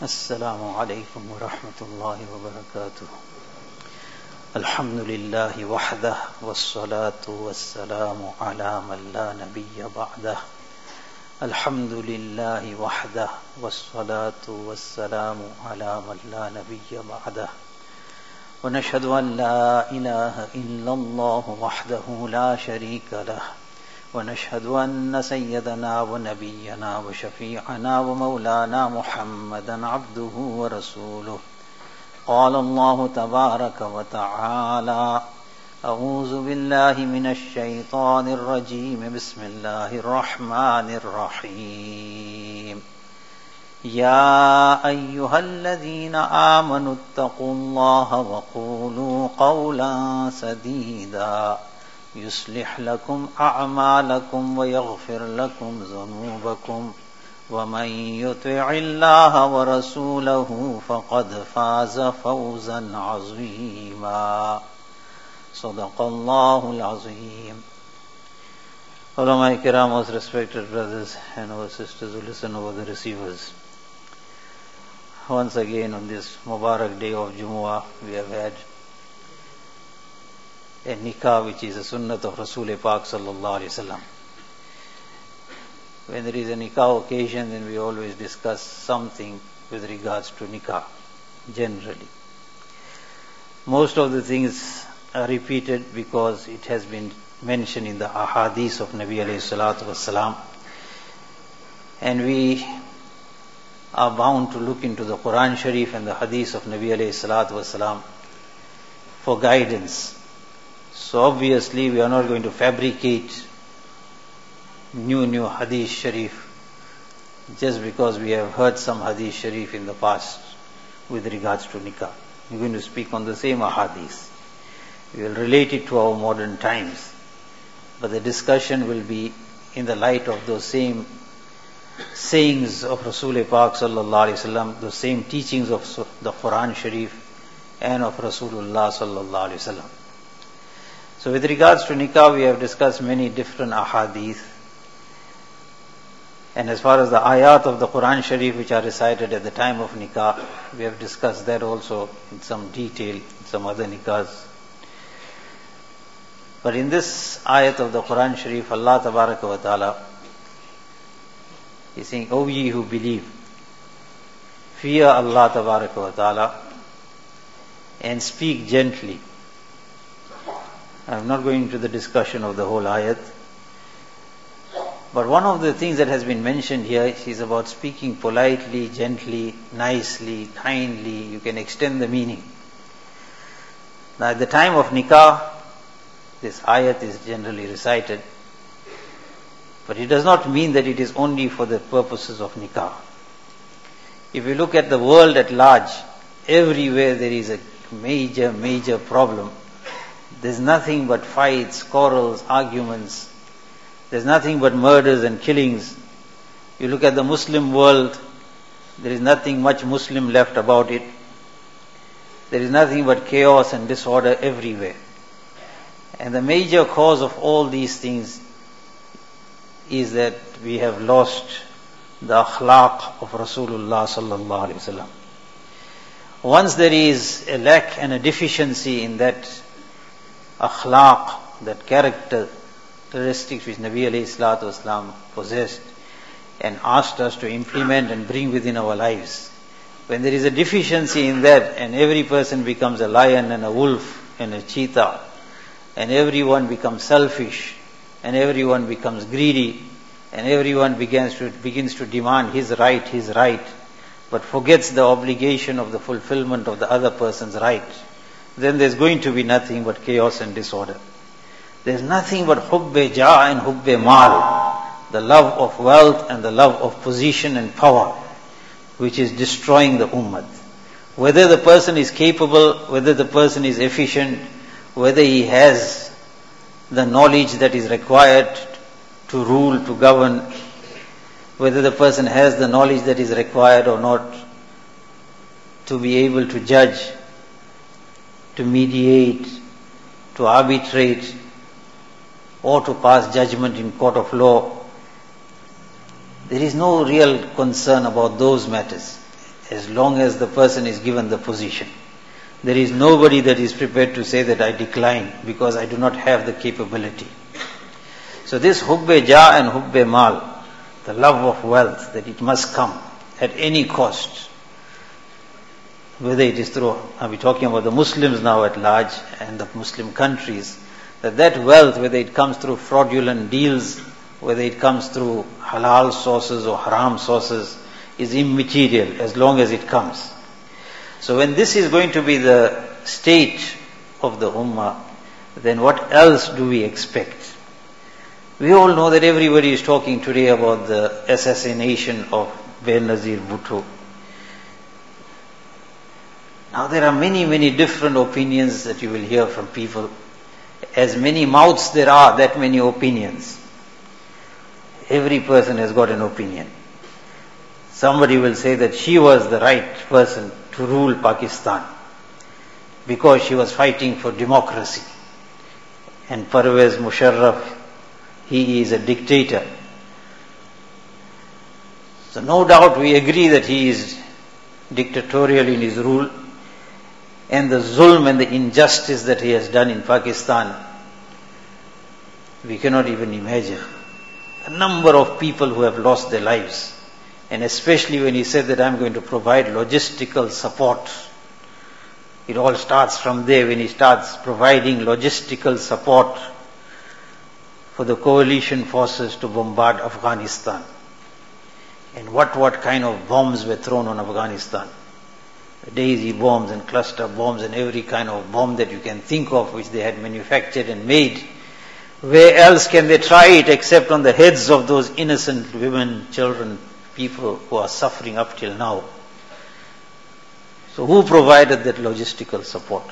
السلام عليكم ورحمة الله وبركاته. الحمد لله وحده والصلاة والسلام على من لا نبي بعده. الحمد لله وحده والصلاة والسلام على من لا نبي بعده. ونشهد أن لا إله إلا الله وحده لا شريك له، ونشهد أن سيدنا ونبينا وشفيعنا ومولانا محمدا عبده ورسوله. قال الله تبارك وتعالى: أعوذ بالله من الشيطان الرجيم، بسم الله الرحمن الرحيم. يا أيها الذين آمنوا اتقوا الله وقولوا قولا سديدا يصلح لكم أعمالكم ويغفر لكم ذنوبكم، ومن يطع الله ورسوله فقد فاز فوزا عظيما. صدق الله العظيم. Ulama Kiram, most respected brothers and our sisters who listen over the receivers, once again on this Mubarak day of Jumu'ah, we have had a nikah which is a sunnat of Rasul Pak sallallahu alaihi wasallam. When there is a nikah occasion, then we always discuss something with regards to nikah generally. Most of the things are repeated because it has been mentioned in the ahadith of Nabi alayhi salatu wassalam, and we are bound to look into the Quran Sharif and the hadith of Nabi alayhi salatu wassalam for guidance. So obviously we are not going to fabricate new hadith sharif just because we have heard some hadith sharif in the past with regards to nikah. We're going to speak on the same ahadith. We will relate it to our modern times, but the discussion will be in the light of those same sayings of Rasul Pak sallallahu alaihi wasallam, those same teachings of the Quran Sharif and of Rasulullah sallallahu alaihi wasallam. So with regards to nikah, we have discussed many different ahadith, and as far as the ayat of the Quran Sharif which are recited at the time of nikah, we have discussed that also in some detail in some other nikahs. But in this ayat of the Quran Sharif, Allah Tabaraka wa Ta'ala is saying, O ye who believe, fear Allah Tabaraka wa Ta'ala and speak gently. I am not going into the discussion of the whole ayat, but one of the things that has been mentioned here is about speaking politely, gently, nicely, kindly. You can extend the meaning. Now at the time of nikah, this ayat is generally recited, but it does not mean that it is only for the purposes of nikah. If you look at the world at large, everywhere there is a major problem. There's nothing but fights, quarrels, arguments. There's nothing but murders and killings. You look at the Muslim world, there is nothing much Muslim left about it. There is nothing but chaos and disorder everywhere. And the major cause of all these things is that we have lost the akhlaq of Rasulullah sallallahu alaihi wasallam. Once there is a lack and a deficiency in that akhlaq, that characteristics which Nabi alayhi salatu wasalam possessed and asked us to implement and bring within our lives, when there is a deficiency in that and every person becomes a lion and a wolf and a cheetah, and everyone becomes selfish, and everyone becomes greedy, and everyone begins to demand his right, but forgets the obligation of the fulfillment of the other person's right, then there's going to be nothing but chaos and disorder. There's nothing but hubbe ja and hubbe mal, the love of wealth and the love of position and power, which is destroying the ummah. Whether the person is capable, whether the person is efficient, whether he has the knowledge that is required to rule, to govern, whether the person has the knowledge that is required or not to be able to judge, to mediate, to arbitrate, or to pass judgment in court of law, There is no real concern about those matters. as long as the person is given the position. There is nobody that is prepared to say that I decline because I do not have the capability. So this hubbe ja and hubbe mal, the love of wealth, that it must come at any cost. Whether it is through, are we talking about the Muslims now at large and the Muslim countries, that wealth, whether it comes through fraudulent deals, whether it comes through halal sources or haram sources, is immaterial as long as it comes. So when this is going to be the state of the ummah, then what else do we expect? We all know that everybody is talking today about the assassination of Benazir Bhutto. Now there are many, many different opinions that you will hear from people. As many mouths there are, that many opinions. Every person has got an opinion. Somebody will say that she was the right person to rule Pakistan because she was fighting for democracy. And Parvez Musharraf, he is a dictator. So no doubt we agree that he is dictatorial in his rule, and the zulm and the injustice that he has done in Pakistan, we cannot even imagine. A number of people who have lost their lives, and especially when he said that I'm going to provide logistical support. It all starts from there, when he starts providing logistical support for the coalition forces to bombard Afghanistan. And what kind of bombs were thrown on Afghanistan? Daisy bombs and cluster bombs and every kind of bomb that you can think of, which they had manufactured and made. Where else can they try it except on the heads of those innocent women, children, people who are suffering up till now? So who provided that logistical support?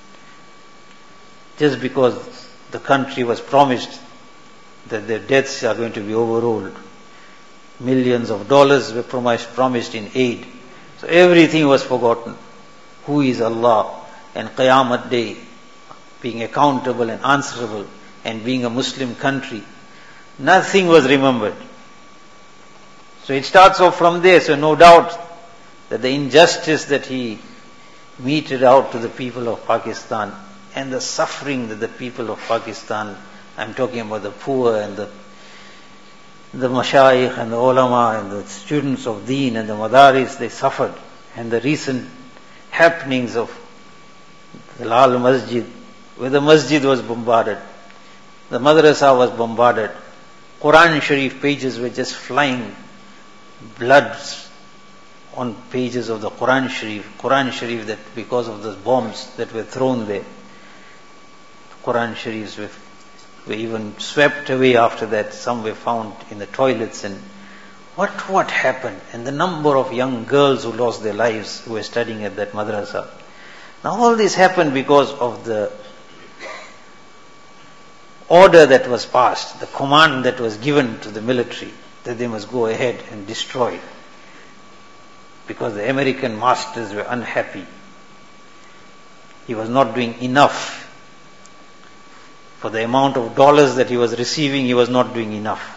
Just because the country was promised that their deaths are going to be overruled. Millions of dollars were promised in aid. So everything was forgotten. Who is Allah? And Qiyamah Day, being accountable and answerable, and being a Muslim country, nothing was remembered. So it starts off from there. So no doubt that the injustice that he meted out to the people of Pakistan, and the suffering that the people of Pakistan, I'm talking about the poor and the mashayikh and the ulama and the students of deen and the madaris, they suffered. And the recent happenings of the Lal Masjid, where the masjid was bombarded, the madrasa was bombarded, Quran Sharif pages were just flying, bloods on pages of the Quran Sharif that because of the bombs that were thrown there, Quran Sharifs were even swept away after that. Some were found in the toilets. And what happened? And the number of young girls who lost their lives who were studying at that madrasa. Now all this happened because of the order that was passed, the command that was given to the military that they must go ahead and destroy, because the American masters were unhappy. He was not doing enough. For the amount of dollars that he was receiving, he was not doing enough.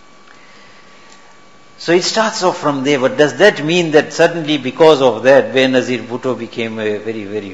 So it starts off from there. But does that mean that suddenly because of that, Benazir Bhutto became a very, very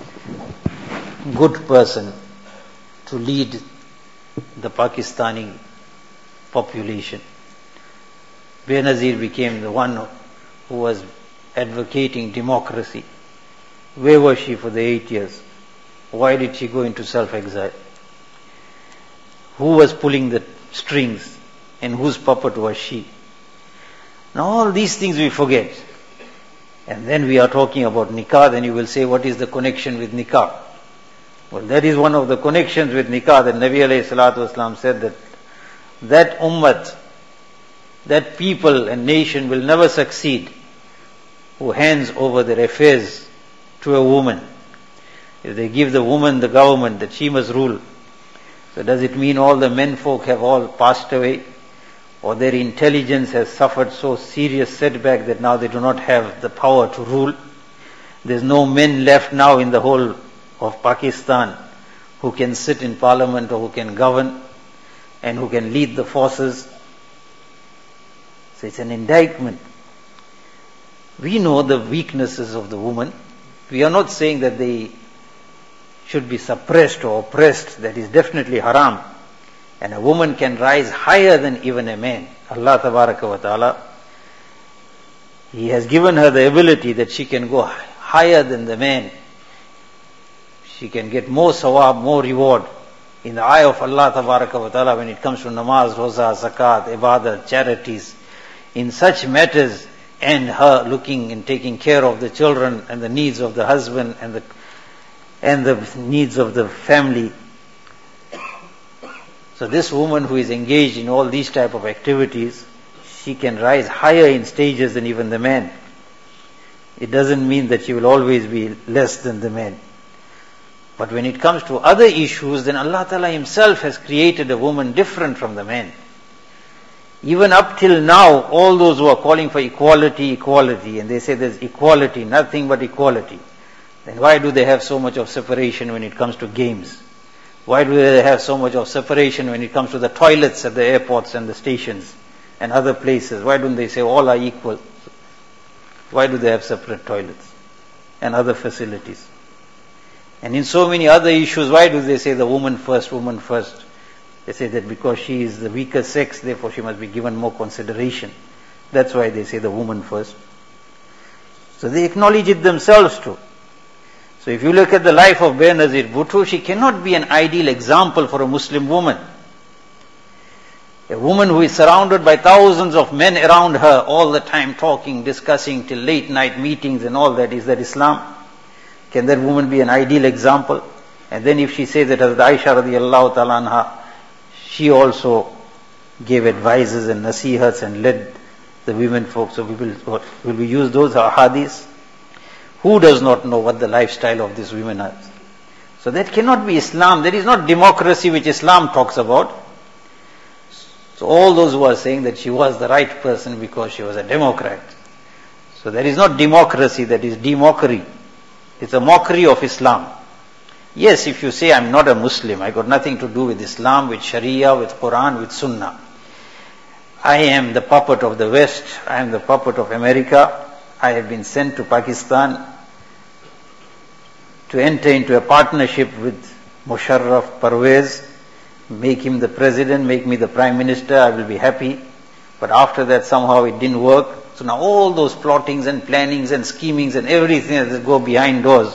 good person to lead the Pakistani population? Benazir became the one who was advocating democracy. Where was she for the 8 years? Why did she go into self-exile? Who was pulling the strings and whose puppet was she? Now all these things we forget. And then we are talking about nikah, then you will say, what is the connection with nikah? Well, that is one of the connections with nikah, that Nabi alayhi salatu wasalam said that ummat, that people and nation will never succeed who hands over their affairs to a woman. If they give the woman the government, that she must rule. So does it mean all the men folk have all passed away? Or their intelligence has suffered so serious setback that now they do not have the power to rule? There's no men left now in the whole of Pakistan who can sit in parliament or who can govern and who can lead the forces. So it's an indictment. We know the weaknesses of the woman. We are not saying that they should be suppressed or oppressed. That is definitely haram. And a woman can rise higher than even a man. Allah Tabaraka wa Ta'ala, He has given her the ability that she can go higher than the man. She can get more sawab, more reward in the eye of Allah Tabaraka wa Ta'ala when it comes to namaz, roza, zakat, ibadah, charities, in such matters, and her looking and taking care of the children and the needs of the husband and the needs of the family. So this woman who is engaged in all these type of activities, she can rise higher in stages than even the man. It doesn't mean that she will always be less than the man. But when it comes to other issues, then Allah Ta'ala Himself has created a woman different from the man. Even up till now, all those who are calling for equality, and they say there's equality, nothing but equality, then why do they have so much of separation when it comes to games? Why do they have so much of separation when it comes to the toilets at the airports and the stations and other places? Why don't they say all are equal? Why do they have separate toilets and other facilities? And in so many other issues, why do they say the woman first, woman first? They say that because she is the weaker sex, therefore she must be given more consideration. That's why they say the woman first. So they acknowledge it themselves too. So if you look at the life of Benazir Bhutto, she cannot be an ideal example for a Muslim woman. A woman who is surrounded by thousands of men around her all the time talking, discussing till late night meetings and all that, is that Islam? Can that woman be an ideal example? And then if she says that Hazrat Aisha radiallahu ta'ala anha, she also gave advices and nasihats and led the women folk. So will we use those ahadith? Who does not know what the lifestyle of these women is? So that cannot be Islam. That is not democracy which Islam talks about. So all those who are saying that she was the right person because she was a Democrat. So that is not democracy, that is demockery. It's a mockery of Islam. Yes, if you say I'm not a Muslim, I got nothing to do with Islam, with Sharia, with Quran, with Sunnah. I am the puppet of the West, I am the puppet of America. I have been sent to Pakistan to enter into a partnership with Musharraf Parvez, make him the president, make me the prime minister, I will be happy. But after that somehow it didn't work. So now all those plottings and plannings and schemings and everything that go behind doors.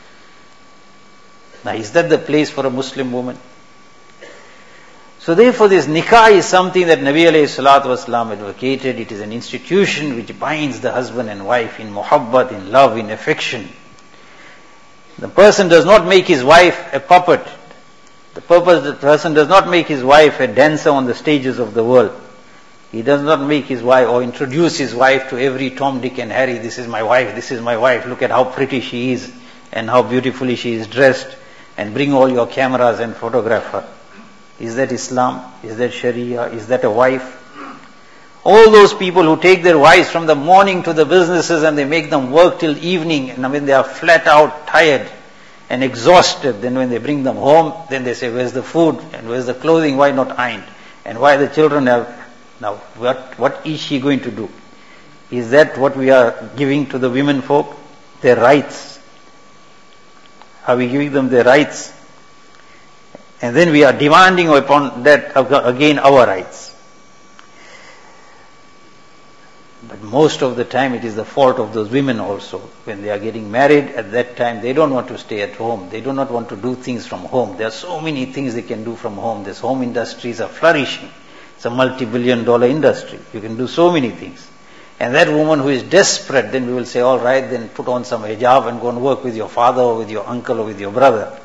Now is that the place for a Muslim woman? So therefore this nikah is something that Nabi alayhi salatu wasalam advocated. It is an institution which binds the husband and wife in muhabbat, in love, in affection. The person does not make his wife a puppet. The person does not make his wife a dancer on the stages of the world. He does not make his wife or introduce his wife to every Tom, Dick and Harry. This is my wife, this is my wife. Look at how pretty she is and how beautifully she is dressed, and bring all your cameras and photograph her. Is that Islam? Is that Sharia? Is that a wife? All those people who take their wives from the morning to the businesses and they make them work till evening, and when they are flat out, tired and exhausted, then when they bring them home, then they say, where's the food and where's the clothing? Why not ironed? And why the children have... Now, what is she going to do? Is that what we are giving to the women folk? Their rights. Are we giving them their rights? And then we are demanding upon that again our rights. But most of the time it is the fault of those women also. When they are getting married, at that time they don't want to stay at home. They do not want to do things from home. There are so many things they can do from home. These home industries are flourishing. It's a multi-billion-dollar industry. You can do so many things. And that woman who is desperate, then we will say, all right, then put on some hijab and go and work with your father or with your uncle or with your brother.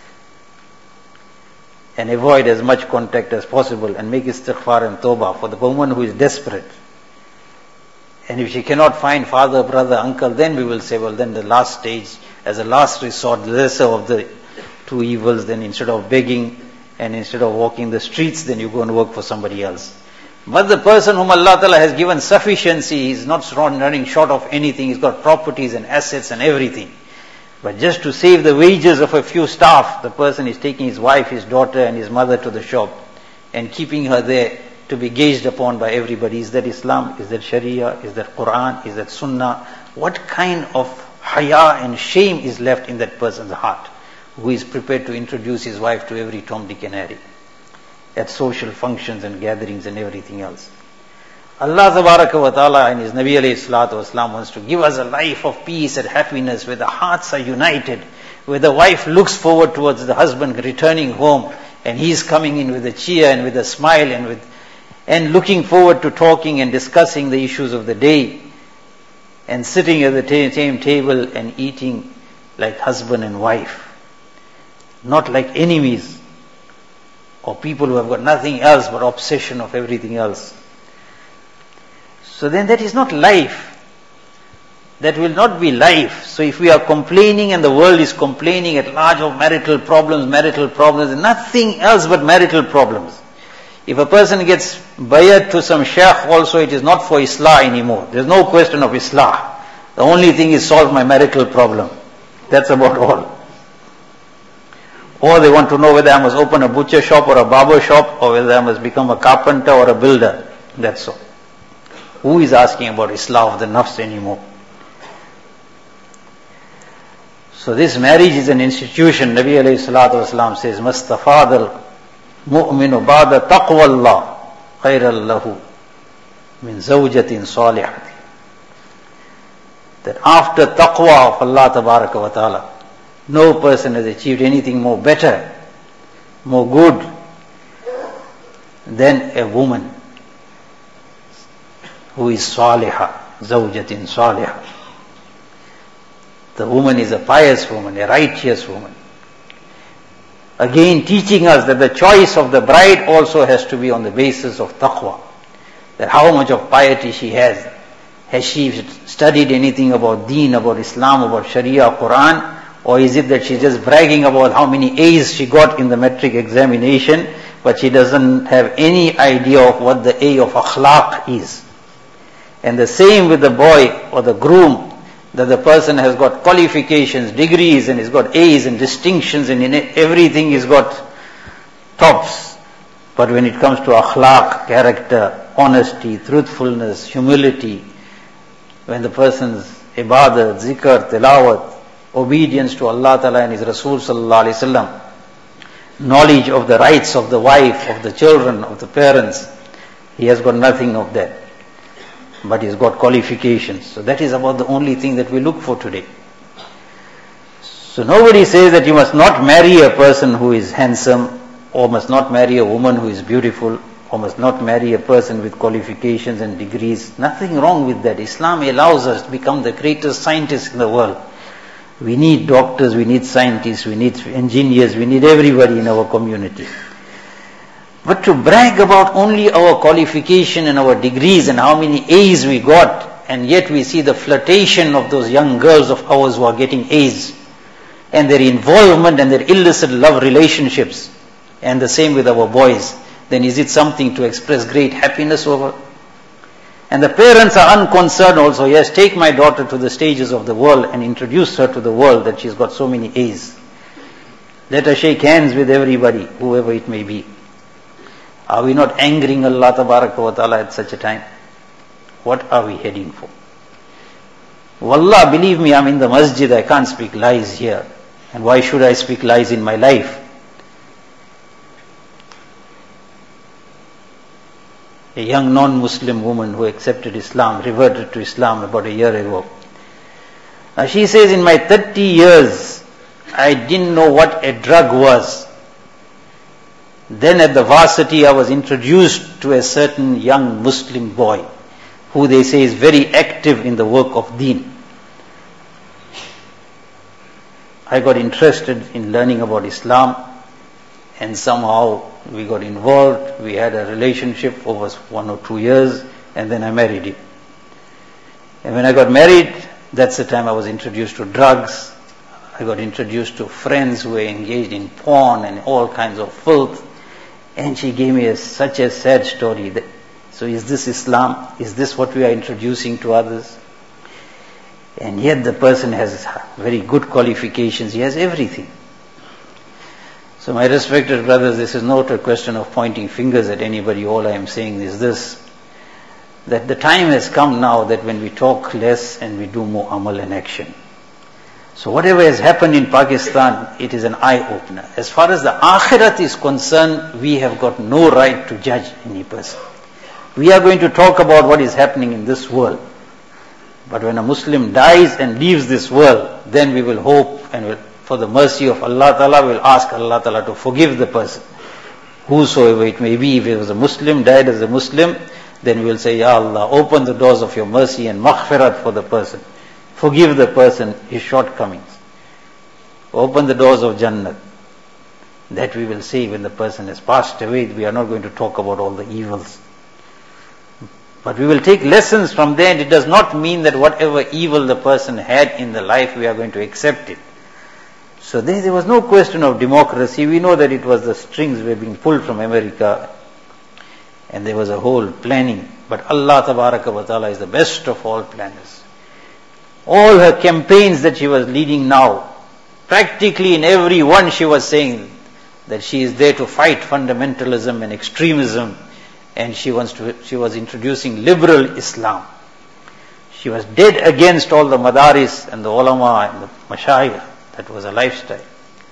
And avoid as much contact as possible and make istighfar and tawbah for the woman who is desperate. And if she cannot find father, brother, uncle, then we will say, well, then the last stage, as a last resort, the lesser of the two evils, then instead of begging and instead of walking the streets, then you go and work for somebody else. But the person whom Allah Ta'ala has given sufficiency, he is not running short of anything, he's got properties and assets and everything. But just to save the wages of a few staff, the person is taking his wife, his daughter and his mother to the shop and keeping her there to be gazed upon by everybody. Is that Islam? Is that Sharia? Is that Quran? Is that Sunnah? what kind of haya and shame is left in that person's heart, who is prepared to introduce his wife to every Tom, Dick and Harry, at social functions and gatherings and everything else. Allah Tabaraka wa Ta'ala and His Nabi alayhi salatu wasalam wants to give us a life of peace and happiness, where the hearts are united, where the wife looks forward towards the husband returning home, and he is coming in with a cheer and with a smile and looking forward to talking and discussing the issues of the day, and sitting at the same table and eating like husband and wife, not like enemies or people who have got nothing else but obsession of everything else. So then that is not life. That will not be life. So if we are complaining and the world is complaining at large of marital problems, nothing else but marital problems. If a person gets bayat to some sheikh also, it is not for islah anymore. There is no question of islah. The only thing is solve my marital problem. That's about all. Or they want to know whether I must open a butcher shop or a barber shop, or whether I must become a carpenter or a builder. That's all. Who is asking about islah of the nafs anymore? So this marriage is an institution. Nabi alayhi salatu wasalam says, Mastafadal mu'minu ba'da taqwallah khayral lahu min zawjatin salihati. That after taqwa of Allah Tabaraka wa Ta'ala, no person has achieved anything more better, more good than a woman who is salihah, zawjatin salihah. The woman is a pious woman, a righteous woman. Again teaching us that the choice of the bride also has to be on the basis of taqwa. That how much of piety she has. Has she studied anything about deen, about Islam, about Sharia, Quran? Or is it that she's just bragging about how many A's she got in the metric examination, but she doesn't have any idea of what the A of akhlaq is? And the same with the boy or the groom, that the person has got qualifications, degrees, and he's got A's and distinctions, and in everything he's got tops. But when it comes to akhlaq, character, honesty, truthfulness, humility, when the person's ibadat, zikr, tilawat, obedience to Allah Ta'ala and His Rasul Sallallahu Alaihi Wasallam, knowledge of the rights of the wife, of the children, of the parents, he has got nothing of that. But he's got qualifications. So that is about the only thing that we look for today. So nobody says that you must not marry a person who is handsome, or must not marry a woman who is beautiful, or must not marry a person with qualifications and degrees. Nothing wrong with that. Islam allows us to become the greatest scientists in the world. We need doctors, we need scientists, we need engineers, we need everybody in our community. But to brag about only our qualification and our degrees and how many A's we got, and yet we see the flirtation of those young girls of ours who are getting A's, and their involvement and their illicit love relationships, and the same with our boys, then is it something to express great happiness over? And the parents are unconcerned also. Yes, take my daughter to the stages of the world and introduce her to the world that she's got so many A's. Let her shake hands with everybody, whoever it may be. Are we not angering Allah Tabaraka wa Ta'ala at such a time? What are we heading for? Wallah, believe me, I'm in the masjid, I can't speak lies here. And why should I speak lies in my life? A young non-Muslim woman who accepted Islam, reverted to Islam about a year ago. Now she says, in my 30 years, I didn't know what a drug was. Then at the varsity, I was introduced to a certain young Muslim boy, who they say is very active in the work of deen. I got interested in learning about Islam, and somehow we got involved. We had a relationship over 1 or 2 years, and then I married him. And when I got married, that's the time I was introduced to drugs. I got introduced to friends who were engaged in porn and all kinds of filth. And she gave me such a sad story. So is this Islam? Is this what we are introducing to others? And yet the person has very good qualifications. He has everything. So my respected brothers, this is not a question of pointing fingers at anybody. All I am saying is this, that the time has come now that when we talk less and we do more amal and action. So whatever has happened in Pakistan, it is an eye-opener. As far as the akhirat is concerned, we have got no right to judge any person. We are going to talk about what is happening in this world. But when a Muslim dies and leaves this world, then we will hope and will, for the mercy of Allah Ta'ala, will ask Allah Ta'ala to forgive the person. Whosoever it may be, if it was a Muslim, died as a Muslim, then we will say, Ya Allah, open the doors of your mercy and maghfirat for the person. Forgive the person his shortcomings. Open the doors of Jannah. That we will say when the person has passed away. We are not going to talk about all the evils. But we will take lessons from there, and it does not mean that whatever evil the person had in the life, we are going to accept it. So there was no question of democracy. We know that it was the strings were being pulled from America, and there was a whole planning. But Allah Tabaraka wa Ta'ala is the best of all planners. All her campaigns that she was leading now, practically in every one she was saying that she is there to fight fundamentalism and extremism, and she was introducing liberal Islam. She was dead against all the madaris and the ulama and the mashayikh. That was a lifestyle.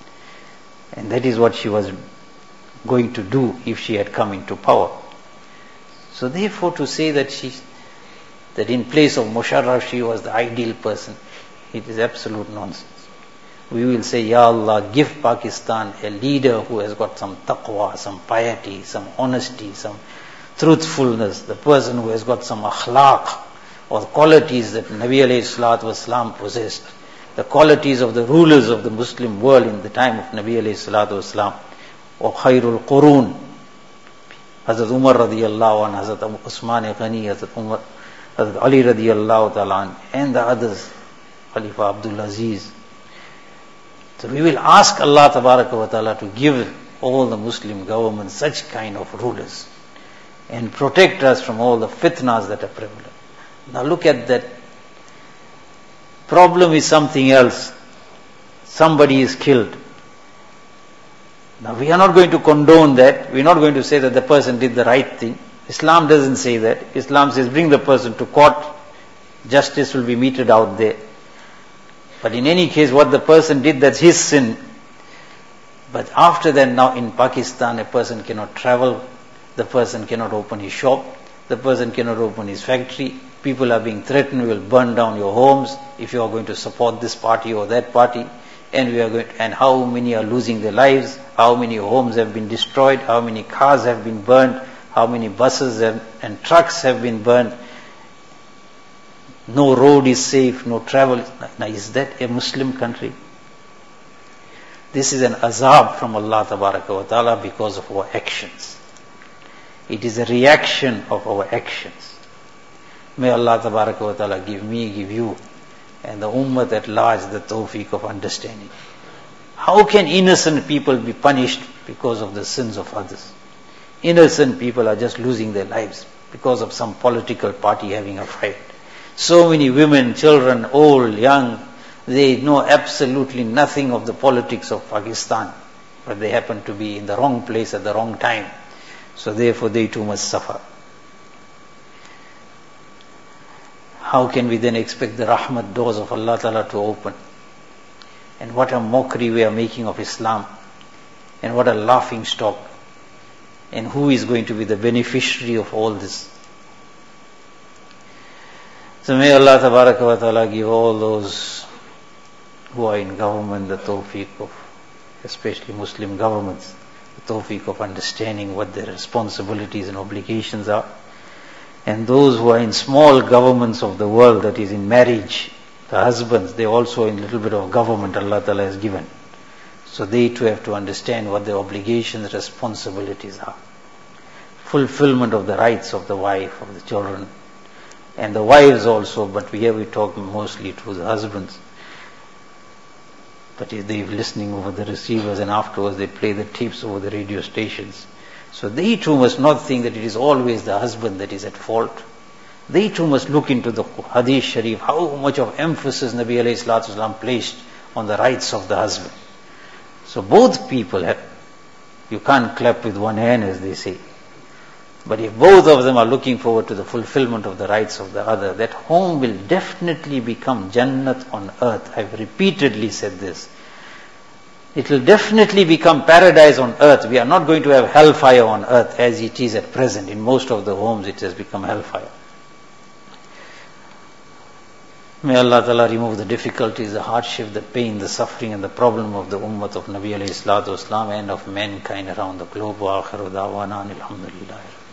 And that is what she was going to do if she had come into power. So therefore to say that in place of Musharraf she was the ideal person, it is absolute nonsense. We will say, Ya Allah, give Pakistan a leader who has got some taqwa, some piety, some honesty, some truthfulness, the person who has got some akhlaq, or the qualities that Nabi alayhi salatu wasalam possessed, the qualities of the rulers of the Muslim world in the time of Nabi alayhi salatu wasalam, or Khairul Qurun, Hazrat Umar radiyallahu anh, Hazrat Usman Ghani, Hazrat Ali radiyallahu ta'ala, and the others, Khalifa Abdul Aziz. So we will ask Allah Tabaraka wa Ta'ala to give all the Muslim governments such kind of rulers and protect us from all the fitnas that are prevalent. Now look at that. Problem is something else. Somebody is killed. Now we are not going to condone that. We are not going to say that the person did the right thing. Islam doesn't say that. Islam says bring the person to court. Justice will be meted out there. But in any case, what the person did, that's his sin. But after that, now in Pakistan, a person cannot travel, the person cannot open his shop, the person cannot open his factory. People are being threatened, we will burn down your homes if you are going to support this party or that party. And how many are losing their lives, how many homes have been destroyed, how many cars have been burned, how many buses and trucks have been burned. No road is safe, no travel. Now is that a Muslim country? This is an azab from Allah Tabaraka wa Ta'ala because of our actions. It is a reaction of our actions. May Allah Tabaraka wa Ta'ala give me, give you, and the ummah at large the tawfiq of understanding. How can innocent people be punished because of the sins of others? Innocent people are just losing their lives because of some political party having a fight. So many women, children, old, young, they know absolutely nothing of the politics of Pakistan, but they happen to be in the wrong place at the wrong time. So therefore they too must suffer. How can we then expect the rahmat doors of Allah Ta'ala to open? And what a mockery we are making of Islam. And what a laughing stock. And who is going to be the beneficiary of all this? So may Allah Tabaraka wa Ta'ala give all those who are in government the tawfiq of, especially Muslim governments, the tawfiq of understanding what their responsibilities and obligations are. And those who are in small governments of the world, that is in marriage, the husbands, they also in little bit of government Allah Ta'ala has given. So they too have to understand what their obligations, responsibilities are. Fulfillment of the rights of the wife, of the children, and the wives also, but here we talk mostly to the husbands. But they're listening over the receivers and afterwards they play the tapes over the radio stations. So they too must not think that it is always the husband that is at fault. They too must look into the Hadith Sharif, how much of emphasis Nabi alayhi salatu wasalam placed on the rights of the husband. So both people have, you can't clap with one hand as they say. But if both of them are looking forward to the fulfillment of the rights of the other, that home will definitely become Jannat on earth. I've repeatedly said this. It will definitely become paradise on earth. We are not going to have hellfire on earth as it is at present. In most of the homes it has become hellfire. May Allah Ta'ala remove the difficulties, the hardship, the pain, the suffering and the problem of the ummah of Nabi alayhi salatu wasalam and of mankind around the globe. Wa akhiru da'wana alhamdulillah.